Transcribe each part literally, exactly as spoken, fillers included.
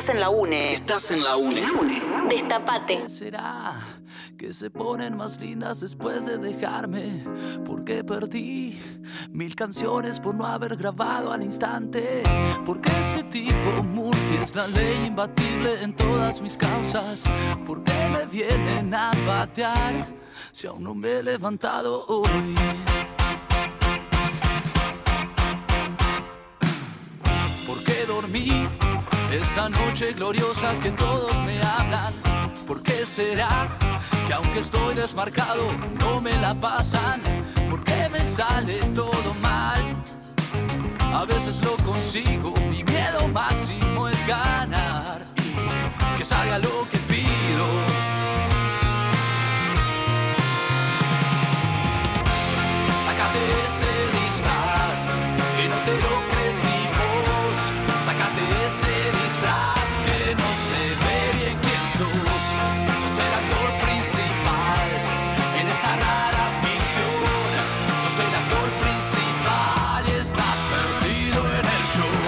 Estás en la UNE. Estás en la UNE. Destapate. ¿Qué será que se ponen más lindas después de dejarme? Porque perdí mil canciones por no haber grabado al instante. Porque ese tipo Murphy es la ley imbatible en todas mis causas. Porque me vienen a patear si aún no me he levantado hoy. Porque dormí esa noche gloriosa que todos me hablan. ¿Por qué será que aunque estoy desmarcado no me la pasan? ¿Por qué me sale todo mal? A veces lo consigo, mi miedo máximo es ganar y que salga lo que pido. Sácate ese disfraz que no te lo crees ni vos. Sácate ese disfraz que no se ve bien quién sos. Sos el actor principal en esta rara ficción. Sos el actor principal y estás perdido en el show.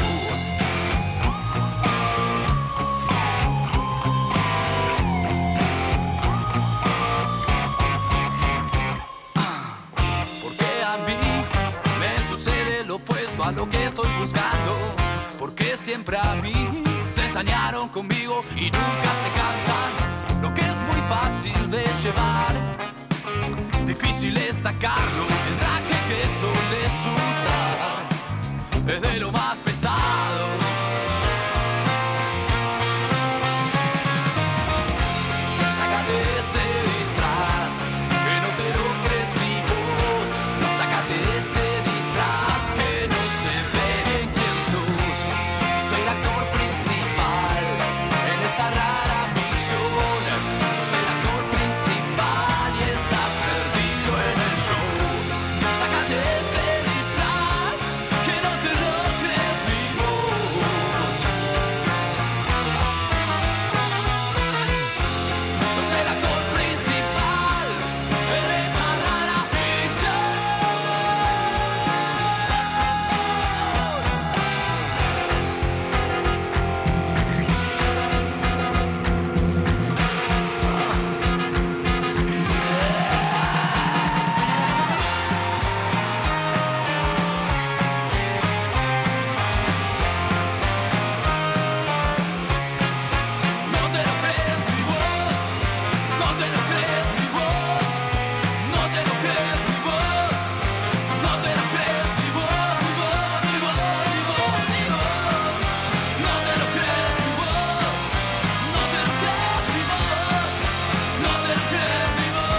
Porque a mí me sucede lo opuesto a lo que estoy buscando. Porque siempre a mí se ensañaron conmigo y nunca se cansan. Lo que es muy fácil de llevar, difícil es sacarlo. El traje que soles usar es de lo más pesado. Sácate ese disfraz que no te lo crees ni vos. Sácate ese disfraz que no se ve bien quién sos. Sos el actor principal en esta rara ficción. Sos el actor principal y estás perdido en el show. Sácate ese disfraz que no te lo crees ni vos. Sos el actor principal en esta rara ficción. No te lo crees ni vos, no te lo crees ni vos, no te lo crees ni vos, no te lo crees ni vos, ni vos, ni vos, ni vos, ni vos. No te lo crees ni vos, no te lo crees ni vos, no te lo crees ni vos.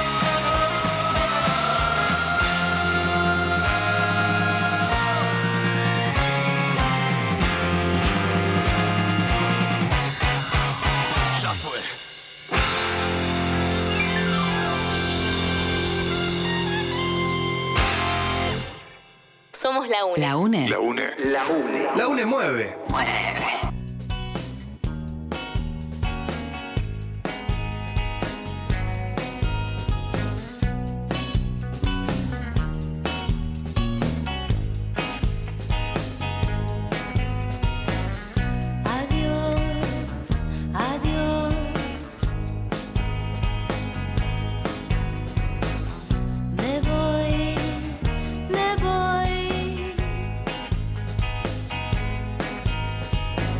Ya fue. Somos la UNE. La UNE. La UNE. La UNE. La UNE mueve. Adiós, adiós. Me voy, me voy.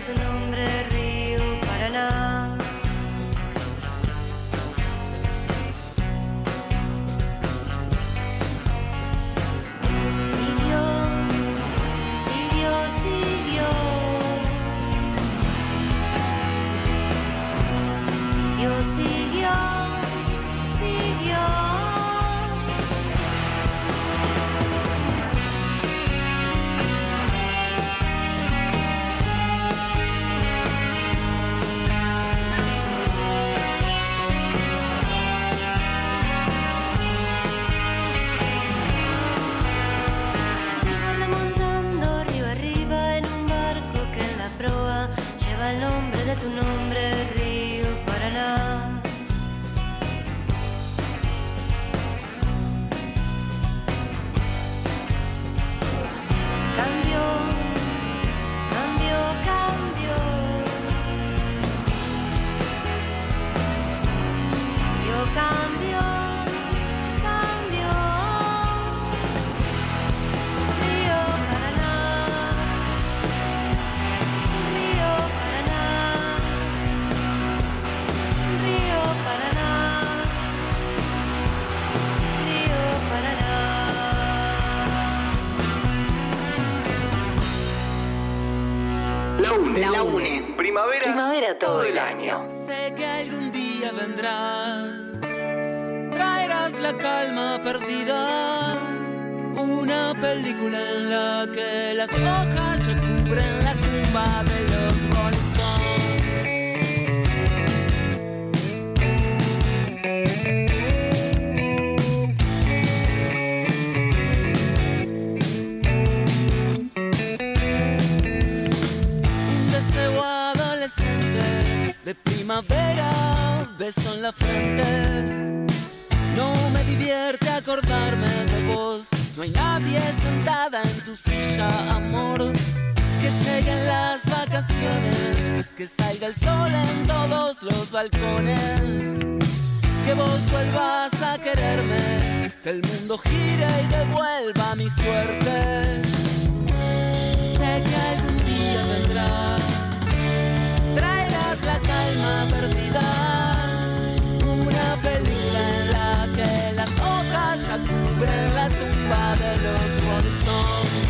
tu nombre, río Paraná. Siguió, siguió, siguió. Siguió, siguió, siguió. Sigo remontando río arriba en un barco que en la proa lleva el nombre de tu nombre, río Paraná. Cambio, cambio, cambio. Yo cambio, cambio. Río Paraná, Río Paraná, Río Paraná, Río Paraná. La UNE. La UNE. Primavera. Primavera todo el año. Sé que algún día vendrás, traerás la calma perdida, una película en la que las hojas ya cubren la tumba de los Rolling Stones. Un deseo adolescente de primavera, beso en la frente. No me divierte acordarme de vos. No hay nadie sentada en tu silla, amor. Que lleguen las vacaciones, que salga el sol en todos los balcones. Que vos vuelvas a quererme, que el mundo gire y devuelva mi suerte. Sé que algún día vendrás, traerás la calma perdida, una película en la que las hojas ya cubren la tumba de los Rolling Stones.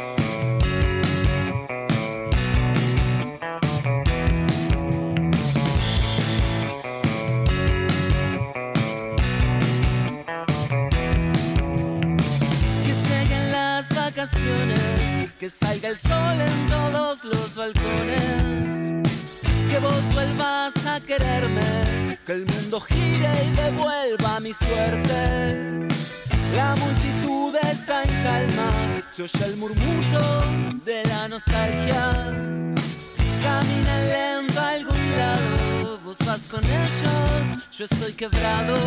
Que lleguen las vacaciones, que salga el sol en todos los balcones. Que vos vuelvas a quererme, que el mundo gire y devuelva mi suerte. La multitud está en calma, se oye el murmullo de la nostalgia. Caminan lento a algún lado, vos vas con ellos, yo estoy quebrado.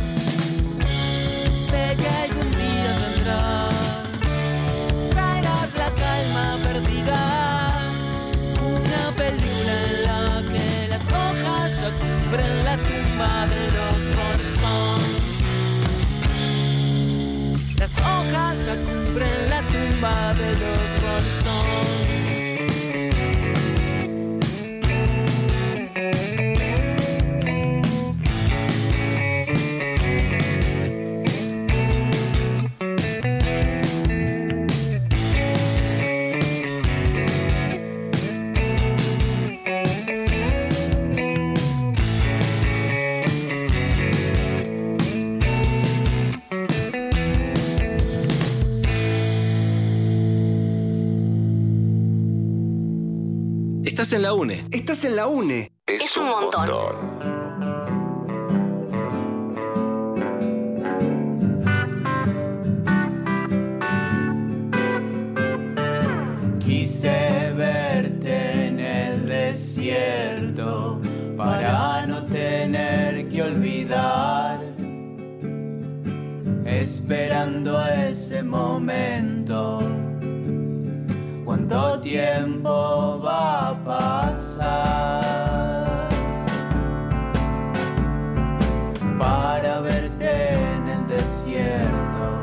Sé que algún día vendrás, traerás la calma perdida, una película en la que las hojas ya cubren la tumba de los Rolling Stones. Las hojas ya cubren la tumba de los Rolling Stones. Estás en la UNE. Estás en la UNE. Es un montón. Quise verte en el desierto para no tener que olvidar, esperando ese momento. ¿Cuánto tiempo va a pasar para verte en el desierto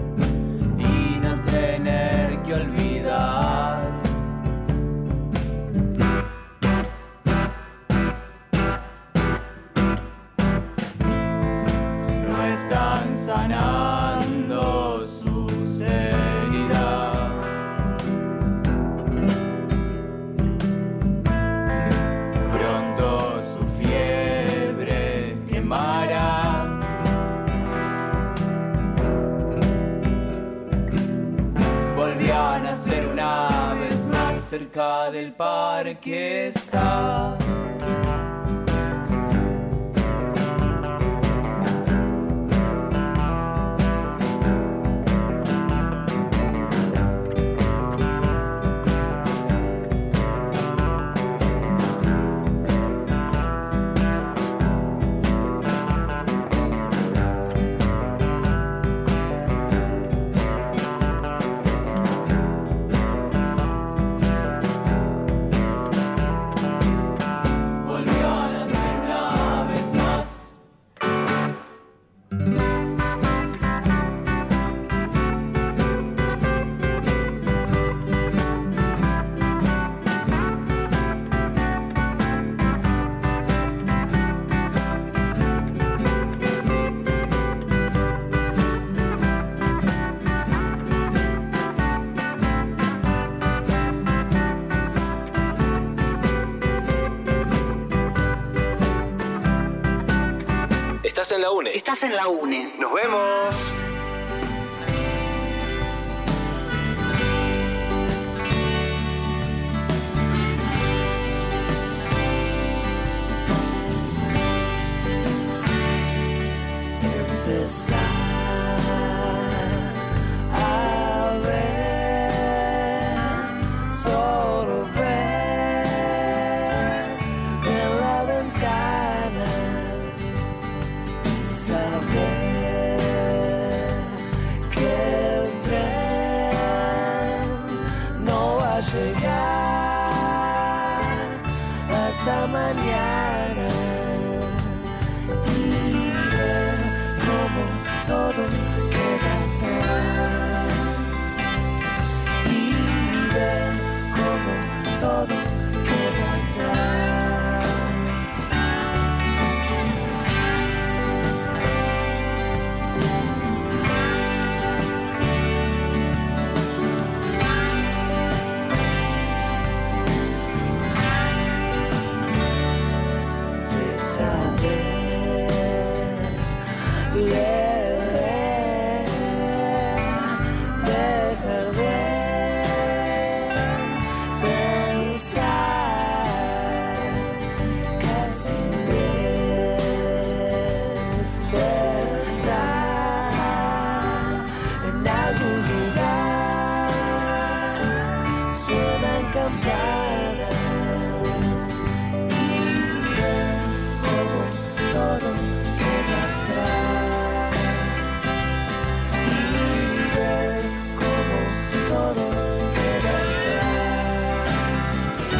y no tener que olvidar sanando sus heridas. Pronto su fiebre quemará. Volvió a nacer una vez más, cerca del parque está. Estás en la UNE. Estás en la UNE. ¡Nos vemos! Empezar a ver, solo ver en la ventana, saber que el tren no va a llegar hasta mañana. Todo queda atrás y ver cómo todo queda atrás. Deja de leer, dejar de pensar, casi desesperar. En algún lugar suenan campanas y ver cómo todo queda atrás. Y ver cómo todo queda atrás.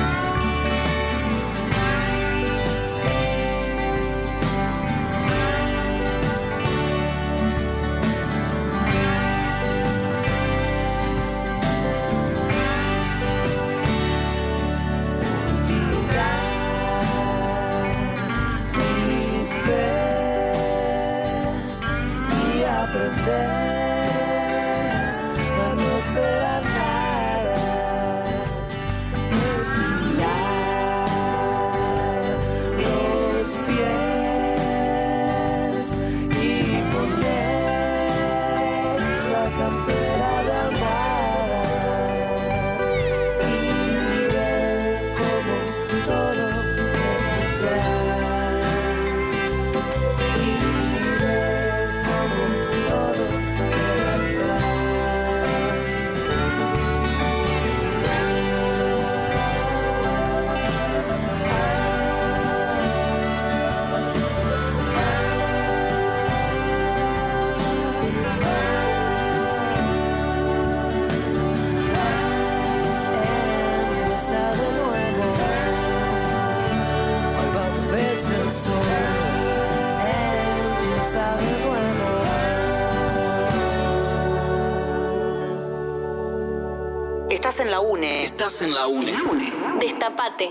Mi fe y aprender a no esperar nada, estirar los pies y poner la campera de amada y ver cómo todo queda atrás y ver cómo todo queda atrás. Empieza de nuevo, hoy va otra vez el sol. Empieza de nuevo. Estás en la UNE. Estás en la UNE. Destapate.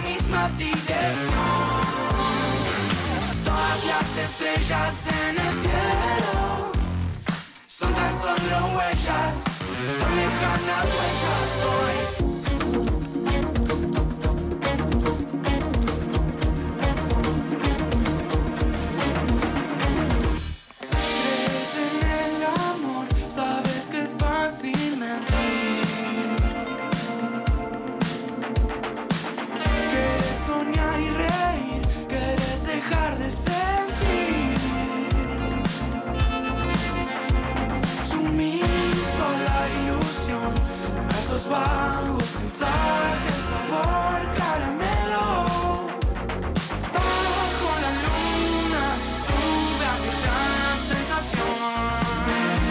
misma dirección. Todas las estrellas en el cielo son tan solo huellas, son lejanas huellas hoy. Vagos mensajes, sabor caramelo. Bajo la luna sube aquella sensación.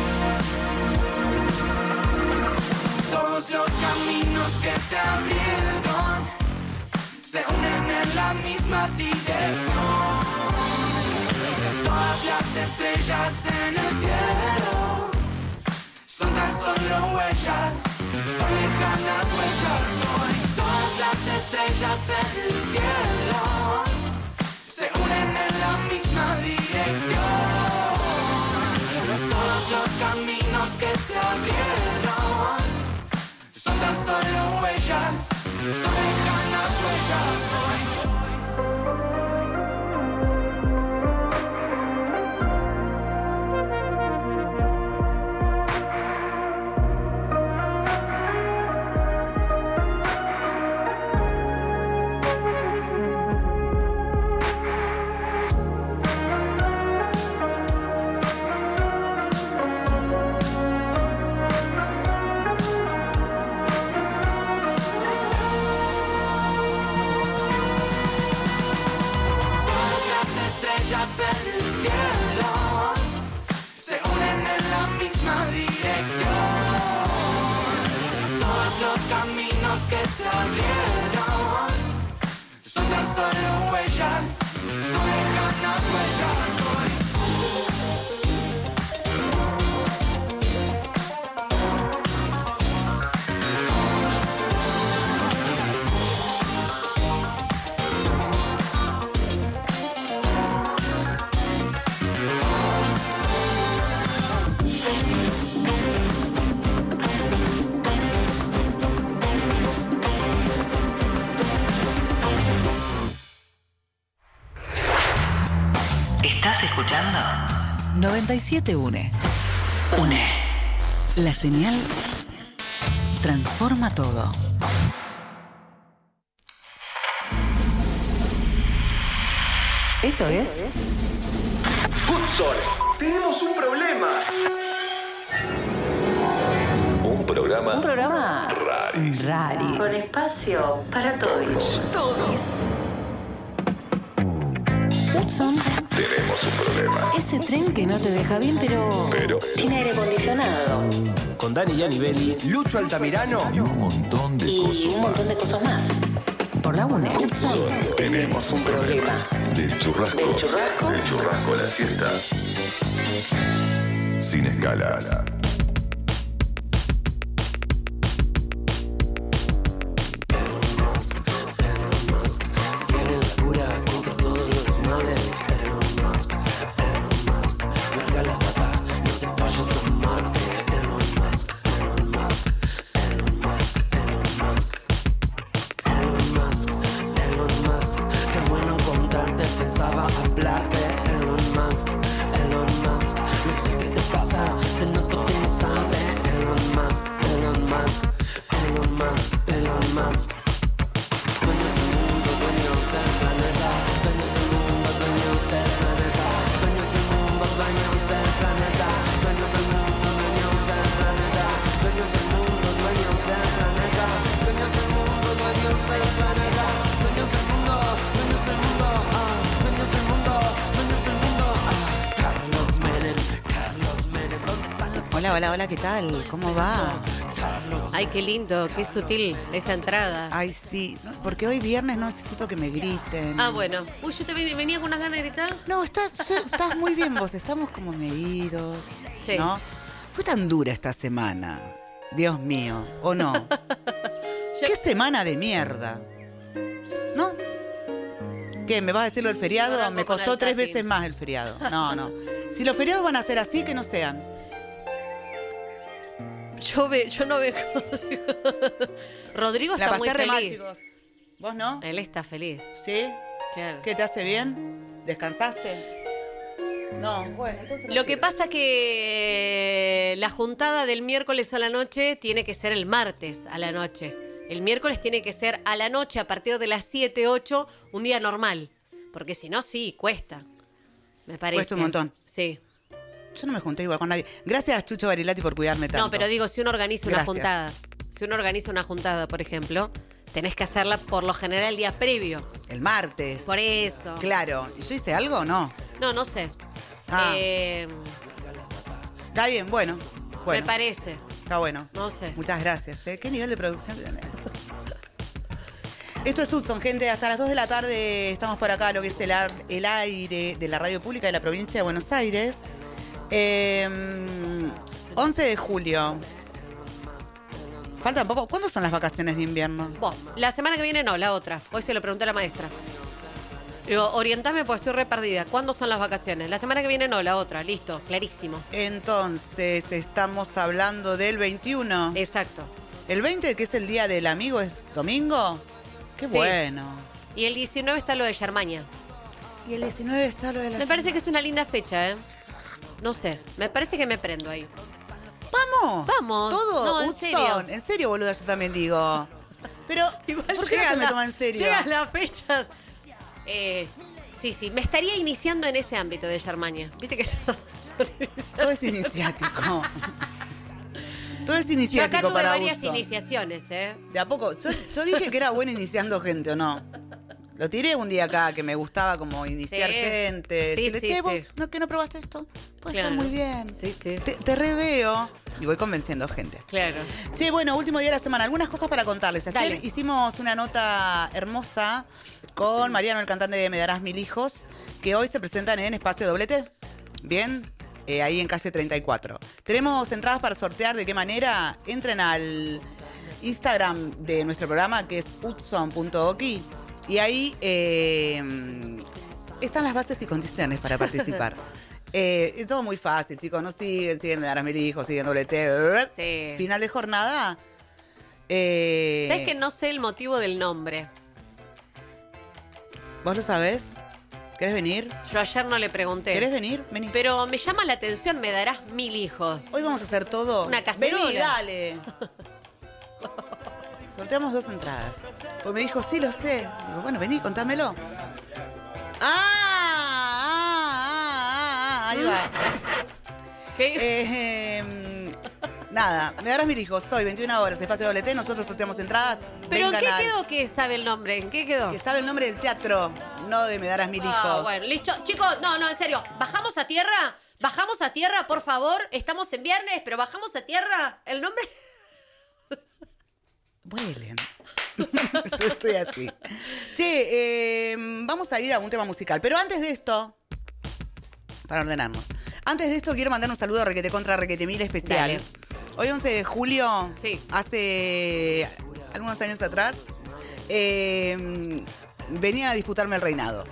Todos los caminos que se abrieron se unen en la misma dirección. Todas las estrellas en el cielo son tan solo huellas, son lejanas huellas hoy. Todas las estrellas en el cielo se unen en la misma dirección. Todos los caminos que se abrieron son tan solo huellas, son lejanas huellas hoy. En el cielo se unen en la misma dirección. Todos los caminos que se abrieron son tan solo huellas, son lejanas huellas hoy. ¿Estás escuchando? noventa y siete UNE. UNE. La señal transforma todo. Esto es... Hudson, tenemos un problema. Un programa. Un programa... Raris. Raris. Con espacio para todos. Todos. Hudson. Tenemos un problema. Ese tren que no te deja bien, pero... Pero Tiene aire acondicionado. Con Dani Gianibelli, Lucho Altamirano. y un montón de Y cosas un montón de más. cosas más. Por la UNE. Hudson, tenemos un problema. Del churrasco. Del churrasco. Del churrasco a la siesta. Sin escalas. tiene la cura contra todos los males. Elon Musk, Elon Musk, larga la data, no te vayas a Marte. Elon Musk, Elon Musk, Elon Musk, Elon Musk, Elon Musk, Elon Musk, qué bueno encontrarte, pensaba hablarte. Elon Musk, Elon Musk, no sé qué te pasa, te noto distante. Elon Musk, Elon Musk, Elon Musk, Elon Musk. Dueños del mundo, dueños del planeta. Dueños del mundo, dueños del planeta. Dueños del mundo, dueños del planeta. Dueños del mundo, dueños del planeta. Dueños del mundo, dueños del planeta. Dueños del mundo, dueños del planeta. Dueños del mundo, dueños del mundo. Ah, dueños del mundo, dueños del mundo. Ah, Carlos Menem, Carlos Menem, ¿dónde están los? Hola, hola, hola, ¿qué tal? ¿Cómo va? Ay, qué lindo, qué sutil esa entrada. Ay, sí, no, porque hoy viernes no necesito que me griten. Ah, bueno. Uy, yo te ven- venía con unas ganas de gritar. No, estás, yo- estás muy bien vos, estamos como medidos, Sí. ¿no? Fue tan dura esta semana, Dios mío, ¿o no? Yo- ¿Qué semana de mierda? ¿No? ¿Qué? ¿Me vas a decir lo del feriado? Arranco Me con costó el tres Tati. veces más el feriado. No, no. Si los feriados van a ser así, que no sean. Yo, ve, yo no veo. Rodrigo La está muy pasé re mal, feliz. chicos. ¿Vos no? Él está feliz. ¿Sí? Claro. ¿Qué te hace bien? ¿Descansaste? No, bueno, entonces no Lo que sirve. pasa que la juntada del miércoles a la noche tiene que ser el martes a la noche. El miércoles tiene que ser a la noche a partir de las siete, ocho, un día normal. Porque si no, sí, cuesta. Me parece. Cuesta un montón. Sí. Yo no me junté igual con nadie. Gracias, Chucho Barilati, por cuidarme tanto. No, pero digo, si uno organiza una Gracias. juntada, si uno organiza una juntada, por ejemplo, tenés que hacerla por lo general el día previo. El martes. Por eso. Claro. ¿Y yo hice algo o no? No, no sé. Ah. Eh, Está bien, bueno. bueno. Me parece. Está bueno. No sé. Muchas gracias. ¿eh? ¿Qué nivel de producción tenés? Esto es Hudson, gente. Hasta las dos de la tarde estamos por acá, lo que es el, ar- el aire de la radio pública de la provincia de Buenos Aires. Eh, once de julio. Falta poco. ¿Cuándo son las vacaciones de invierno? Bueno, la semana que viene no, la otra. Hoy se lo pregunté a la maestra. Digo, orientame porque estoy re perdida. ¿Cuándo son las vacaciones? La semana que viene no, la otra. Listo, clarísimo. Entonces, estamos hablando del veintiuno. Exacto. ¿El veinte, que es el día del amigo, es domingo? Qué Sí. bueno. Y el diecinueve está lo de Germania. Y el diecinueve está lo de la... Me parece que es una linda fecha, ¿eh? No sé, me parece que me prendo ahí. ¡Vamos! Vamos. Todo, No, en Hudson. serio. En serio, boluda, yo tamén digo. Pero, ¿por qué no se me toma en serio? Llegan las fechas. Eh, sí, sí, me estaría iniciando en ese ámbito de Germania. Viste que Todo es iniciático. Todo es Yo acá iniciático tuve para varias Hudson. iniciaciones, ¿eh? De a poco. Yo, yo dije que era bueno iniciando gente, ¿o no? Lo tiré un día acá, que me gustaba como iniciar Sí. gente. Sí, Decirle, sí, che, sí. vos, ¿no, que no probaste esto? Puede Claro. estar muy bien. Sí, sí. Te, te reveo. Y voy convenciendo gente. Claro. Che, bueno, último día de la semana. Algunas cosas para contarles. Ayer Dale. hicimos una nota hermosa con Mariano, el cantante de Me Darás Mil Hijos, que hoy se presentan en Espacio Doble T. Bien, eh, ahí en calle treinta y cuatro. Tenemos entradas para sortear. ¿De qué manera? Entren al Instagram de nuestro programa, que es hudson punto oki. Y ahí eh, están las bases y condiciones para participar. Eh, es todo muy fácil, chicos. No siguen, siguen Me Darás Mil Hijos, siguen doble T. Sí. Final de jornada. Eh, ¿Sabes que no sé el motivo del nombre? ¿Vos lo sabés? ¿Querés venir? Yo ayer no le pregunté. ¿Querés venir? Vení. Pero me llama la atención, me darás mil hijos. Hoy vamos a hacer todo. Una cacerola. Vení, dale. Sorteamos dos entradas. Pues me dijo, sí, lo sé. Digo, bueno, vení, contámelo. ¡Ah! ¡Ah! ¡Ah! ah, Ahí va. ¿Qué? Eh, em, nada, Me Darás Mil Hijos. Hoy, veintiuna horas, Espacio Doble T. Nosotros sorteamos entradas. ¿Pero en Vengan qué al- quedó que sabe el nombre? ¿En qué quedó? Que sabe el nombre del teatro, no de Me Darás Mil Hijos. Ah, bueno, listo. Chicos, no, no, en serio. ¿Bajamos a tierra? ¿Bajamos a tierra, por favor? Estamos en viernes, pero bajamos a tierra. ¿El nombre? Vuelen. Yo estoy así. Che, eh, vamos a ir a un tema musical. Pero antes de esto, para ordenarnos, antes de esto quiero mandar un saludo a Requete Contra Requete Mil especial. Dale. Hoy once de julio, Sí. hace algunos años atrás, eh, venían a disputarme el reinado.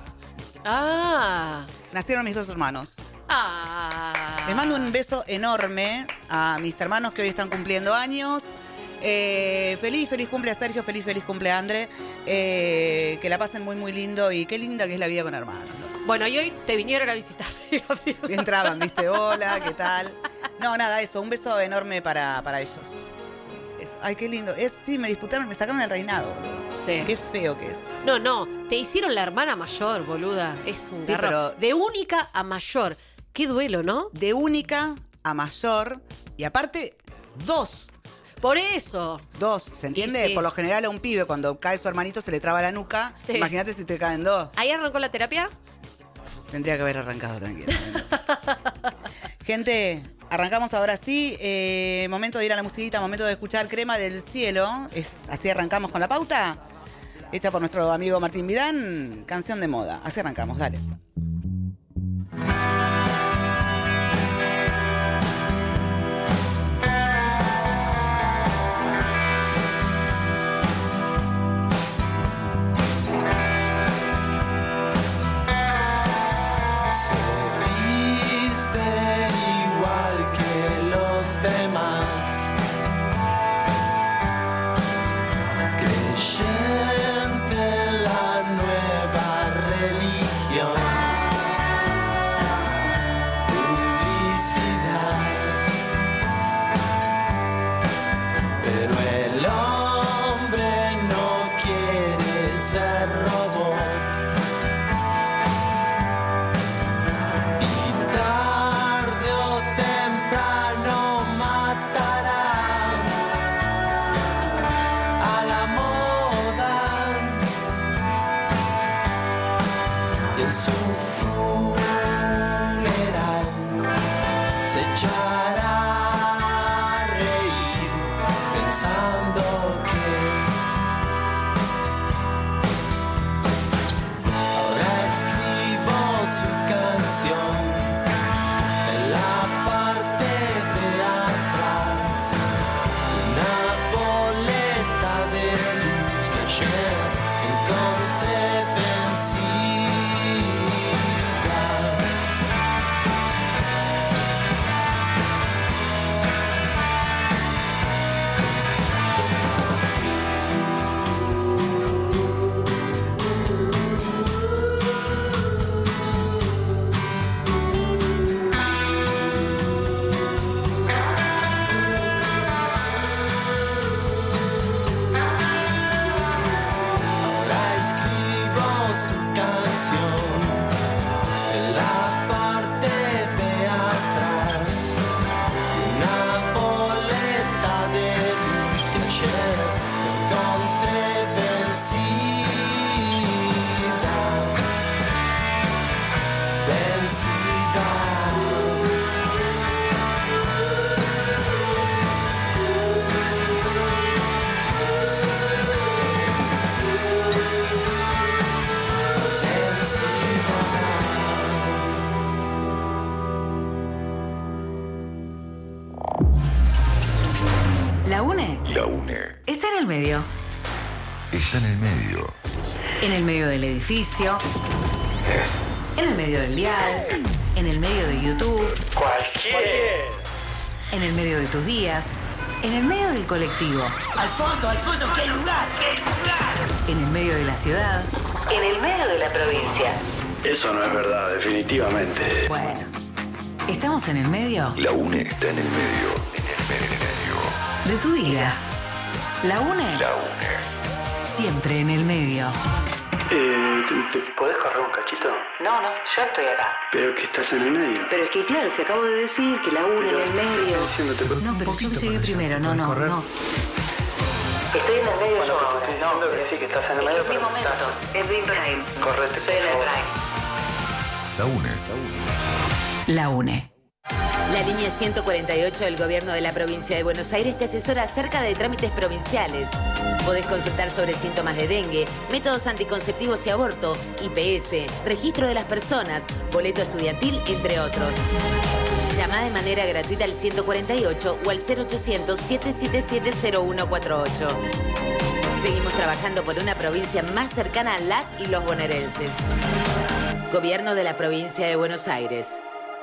Ah. Nacieron mis dos hermanos. Ah. Les mando un beso enorme a mis hermanos que hoy están cumpliendo años. Eh, feliz, feliz cumple a Sergio, feliz, feliz cumple a Andre. Eh, que la pasen muy, muy lindo y qué linda que es la vida con hermanos. Loco. Bueno, y hoy te vinieron a visitar. Y entraban, viste, hola, ¿qué tal? No, nada, eso, un beso enorme para, para ellos. Eso. Ay, qué lindo. Es, sí, me disputaron, me sacaron el reinado, boludo. Sí. Qué feo que es. No, no, te hicieron la hermana mayor, boluda. Es un Sí, garrón. pero- De única a mayor. Qué duelo, ¿no? De única a mayor y aparte, dos. Por eso. Dos, ¿se entiende? sí. Por lo general a un pibe cuando cae su hermanito se le traba la nuca. Sí. Imagínate si te caen dos. ¿Ahí arrancó la terapia? Tendría que haber arrancado tranquilamente. Gente, arrancamos ahora sí. Eh, momento de ir a la musiquita, momento de escuchar Crema del Cielo. Es, así arrancamos con la pauta. Hecha por nuestro amigo Martín Vidán. Canción de moda. Así arrancamos, dale. y en su funeral se echará a reír pensando que ahora escribo su canción en la parte de atrás, una boleta de luz que ayer encontré vencida. Ahora escribo su canción en la parte de atrás, una boleta de luz que ayer encontré vencida, vencida. La UNE La UNE está en el medio. está en el medio. En el medio del edificio. En el medio del dial. En el medio de YouTube. Cualquier. En el medio de tus días. En el medio del colectivo. Al fondo, al fondo, que hay lugar. En el medio de la ciudad. En el medio de la provincia. Eso no es verdad, definitivamente. Bueno, estamos en el medio La UNE está en el medio. En el medio. de tu vida. La UNE La UNE. siempre en el medio. Eh, ¿te, te podés correr un cachito? No, no, yo estoy acá. Pero que estás en el medio. Pero es que claro, se acabo de decir que la UNE en el medio. Diciéndote, pero- No, pero yo llegué primero. No, no, no. Estoy en el medio Bueno, yo pero te ahora. estoy diciendo que sí, que estás en el medio, Es mi pero momento. estás... Es mi prime. Correte, Estoy en el por favor. prime. La UNE. La UNE. La línea ciento cuarenta y ocho del Gobierno de la Provincia de Buenos Aires te asesora acerca de trámites provinciales. Podés consultar sobre síntomas de dengue, métodos anticonceptivos y aborto, I P S, registro de las personas, boleto estudiantil, entre otros. Llama de manera gratuita al ciento cuarenta y ocho o al cero ochocientos, siete siete siete, cero uno cuatro ocho. Seguimos trabajando por una provincia más cercana a las y los bonaerenses. Gobierno de la Provincia de Buenos Aires.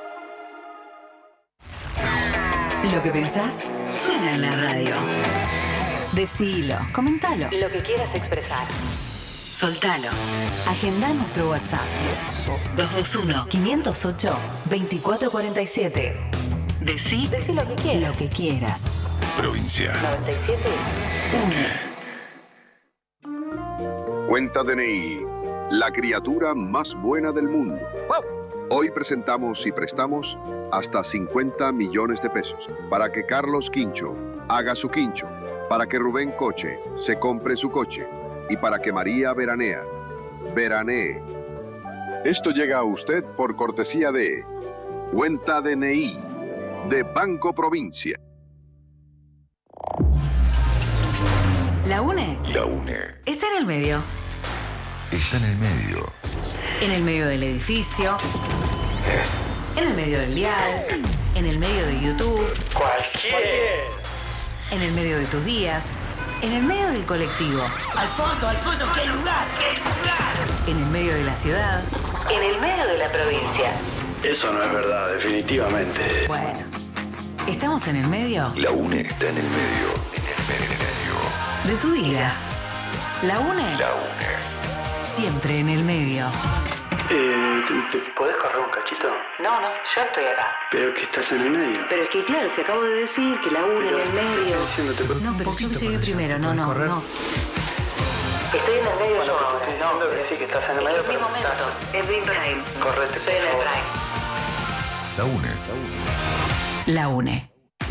Lo que pensás suena en la radio. Decilo, comentalo. Lo que quieras expresar. Soltalo. Agendá nuestro WhatsApp. dos dos uno, quinientos ocho, veinticuatro cuarenta y siete. Decí, Decí lo que quieras. lo que quieras. Provincia. noventa y siete. Cuenta D N I, la criatura más buena del mundo. Hoy presentamos y prestamos hasta cincuenta millones de pesos para que Carlos Quincho haga su quincho, para que Rubén Coche se compre su coche y para que María Veranea veranee. Esto llega a usted por cortesía de Cuenta D N I de Banco Provincia. La UNE La UNE está en el medio. está en el medio. En el medio del edificio. En el medio del dial. En el medio de YouTube. Cualquier. En el medio de tus días. En el medio del colectivo. Al fondo, al fondo, que hay lugar. En el medio de la ciudad. En el medio de la provincia. Eso no es verdad, definitivamente. Bueno, estamos en el medio La UNE está en el medio. En el medio. de tu vida. La UNE La UNE. siempre en el medio. Eh, ¿te, te podés correr un cachito? No, no, yo estoy acá. Pero que estás en el medio. Pero es que claro, se acabo de decir que la UNE en el medio. Diciéndote, pero- No, pero yo llegué primero. No, no, no. Estoy en el medio Bueno, yo pero te ahora. estoy diciendo que sí, que estás en el medio, Es mi pero momento. estás... Es mi prime. Correte, Estoy en el por favor. prime. La UNE. La UNE.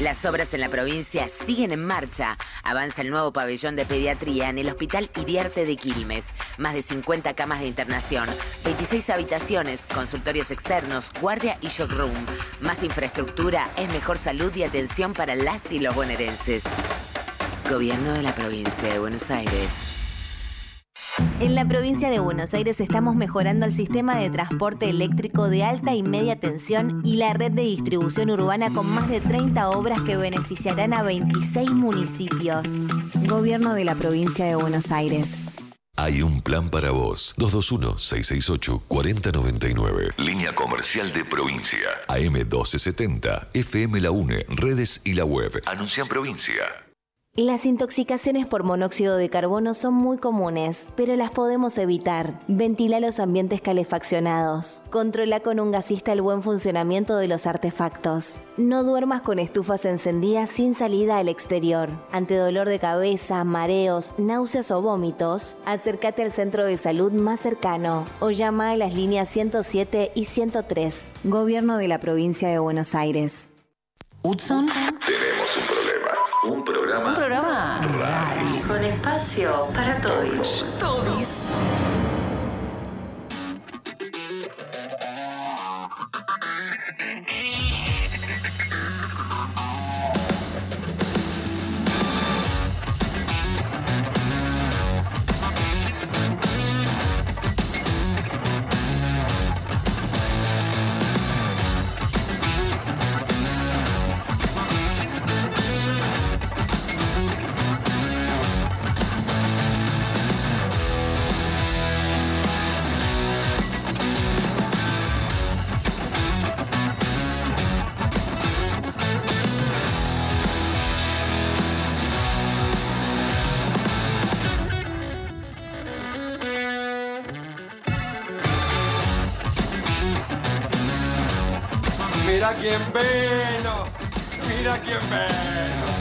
Las obras en la provincia siguen en marcha. Avanza el nuevo pabellón de pediatría en el Hospital Iriarte de Quilmes. Más de cincuenta camas de internación, veintiséis habitaciones, consultorios externos, guardia y shock room. Más infraestructura es mejor salud y atención para las y los bonaerenses. Gobierno de la provincia de Buenos Aires. En la provincia de Buenos Aires estamos mejorando el sistema de transporte eléctrico de alta y media tensión y la red de distribución urbana con más de treinta obras que beneficiarán a veintiséis municipios. Gobierno de la provincia de Buenos Aires. Hay un plan para vos. dos dos uno, seis seis ocho, cuatro cero nueve nueve. Línea comercial de provincia. A M doce setenta. F M La UNE. Redes y la web. Anuncia en provincia. Las intoxicaciones por monóxido de carbono son muy comunes, pero las podemos evitar. Ventila los ambientes calefaccionados. Controla con un gasista el buen funcionamiento de los artefactos. No duermas con estufas encendidas sin salida al exterior. Ante dolor de cabeza, mareos, náuseas o vómitos, acércate al centro de salud más cercano o llama a las líneas ciento siete y ciento tres. Gobierno de la provincia de Buenos Aires. Hudson. Tenemos un problema. Un programa. Un programa raro. con espacio para todos. Todis. Mira quién vino, mira quién vino.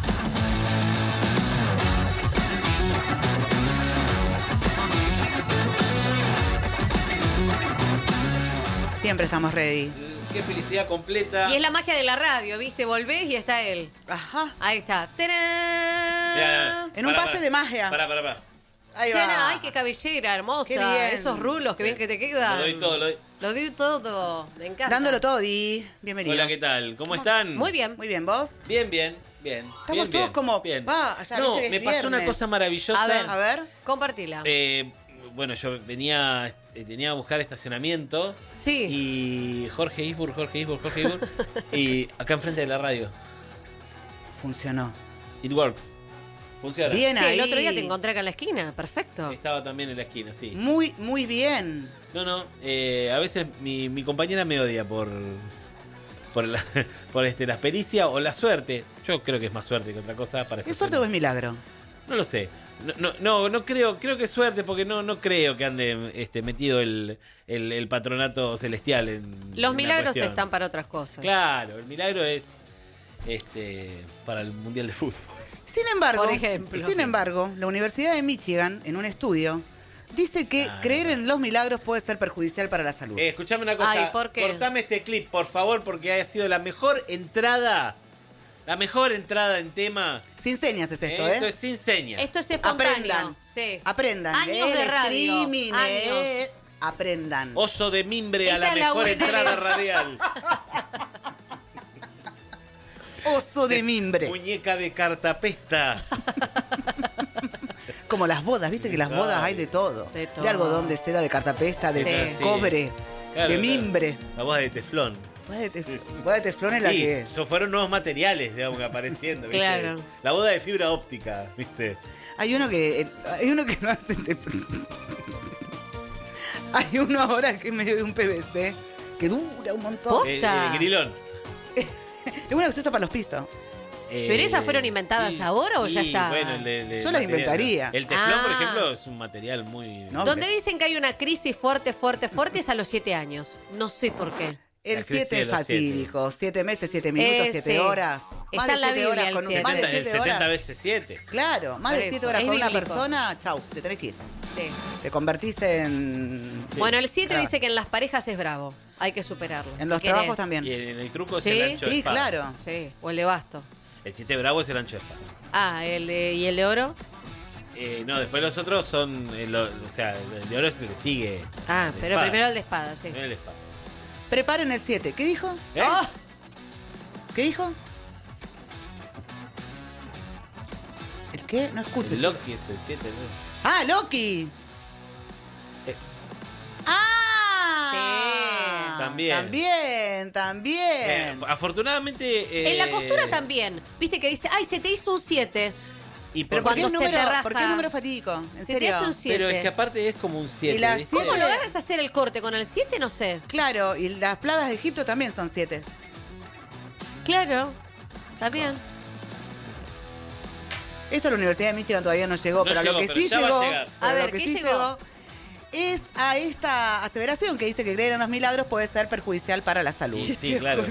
Siempre estamos ready. Qué felicidad completa. Y es la magia de la radio, ¿viste? Volvés y está él. Ajá. Ahí está. ¡Tarán! Ya, En un pará, pase pará. de magia. Pará, pará, pará. Ahí ¡Tarán! va. ¡Ay, qué cabellera hermosa! Qué bien. Esos rulos, que bien que te quedan. Lo doy todo, lo doy. Lo doy todo. Me encanta. Dándolo todo, Di. Bienvenido. Hola, ¿qué tal? ¿Cómo están? Muy bien. Muy bien, ¿vos? Bien, bien, bien. Estamos bien, todos bien, como, bien. va, ya No, viste que me es pasó una viernes. cosa maravillosa. A ver, A ver. compartila. Eh, bueno, yo venía, eh, tenía que buscar estacionamiento. Sí. Y Jorge Isburg, Jorge Isburg, Jorge Isburg. Y acá enfrente de la radio. Funcionó. It works. Funciona. Bien Sí, ahí. el otro día te encontré acá en la esquina. Perfecto. Estaba también en la esquina, sí. Muy, muy bien. No, no, eh, a veces mi, mi compañera me odia por por, la, por este, la pericia o la suerte. Yo creo que es más suerte que otra cosa. Para ¿Es suerte o es milagro? No lo sé. No, no, no, no creo, creo que es suerte porque no, no creo que ande este, metido el, el, el patronato celestial en Los en la milagros cuestión. están para otras cosas. Claro, el milagro es este para el Mundial de Fútbol. Sin embargo, Por ejemplo. sin embargo, la Universidad de Michigan, en un estudio, dice que Ah, creer en los milagros puede ser perjudicial para la salud. Eh, escuchame una cosa. Ay, ¿por qué? Cortame este clip, por favor, porque ha sido la mejor entrada. La mejor entrada en tema. Sin señas es esto, ¿eh? Esto es sin señas. Esto es espontáneo. Aprendan. Sí. Aprendan. Años el de radio. streaming, Años. eh. Aprendan. Oso de mimbre a Esta la es la mejor buena. entrada radial. Oso de mimbre. Muñeca de cartapesta. Como las bodas, viste que las Claro. bodas hay de todo. De todo. De algodón, de seda, de cartapesta, de Sí. cobre, Claro, de claro. mimbre. La voz de teflón. Boda de, tef- boda de teflón es la Sí, que... esos fueron nuevos materiales, digamos, que apareciendo. ¿viste? Claro. La boda de fibra óptica, ¿viste? Hay uno que eh, hay uno que no hace teflón. Hay uno ahora que es medio de un P V C que dura un montón. ¿Posta? Eh, eh, grilón. Es una que se usa para los pisos. Eh, ¿Pero esas fueron inventadas sí, ahora o ya sí, está? Bueno, el, el- el Yo las material, inventaría. El teflón, por Ah. ejemplo, es un material muy... No, Donde hombre. dicen que hay una crisis fuerte, fuerte, fuerte es a los siete años. No sé por qué. El La crisis siete de es los fatídico. siete meses, siete minutos, Eh, siete sí. horas. Está Más de en la siete Biblia horas el con un, siete. más de setenta, el siete setenta horas. veces siete. Claro, más Por de eso, siete horas es con una bíblico. persona, chau, te tenés que ir. Sí. Te convertís en. Bueno, el siete Claro. dice que en las parejas es bravo. Hay que superarlo. En si los querés. trabajos también. Y en el truco es ¿Sí? el ancho de Sí, espada. claro. Sí, o el de basto. El siete bravo es el ancho de espada. Ah, el de, ¿y el de oro? Eh, no, después los otros son. el o o sea, el de oro es el que sigue. Ah, el de pero espada. primero el de espada, sí. Primero el de espada. Preparen el siete. ¿Qué dijo? ¿Eh? ¡Ah! ¿Qué dijo? ¿El qué? No escucho. El chico. Loki es el siete. ¡Ah, Loki! Eh. ¡Ah! También. También, también. Eh, afortunadamente. eh, En la costura también. Viste que dice, ay, se te hizo un siete. Y Pero por- ¿por qué, es cuando se número, te raja. ¿por qué es número fatídico? ¿En Se te serio? hace un siete. Pero es que aparte es como un siete. Y la ¿viste? ¿Cómo lo agarras a hacer el corte? ¿Con el siete? No sé. Claro, y las plagas de Egipto también son siete. Claro. Está bien. Esto a la Universidad de Michigan todavía no llegó, No pero a lo llegó, que pero sí ya va a llegó, llegar. pero A ver, lo que ¿qué sí llegó? llegó es a esta aseveración que dice que creer en los milagros puede ser perjudicial para la salud. Sí, claro.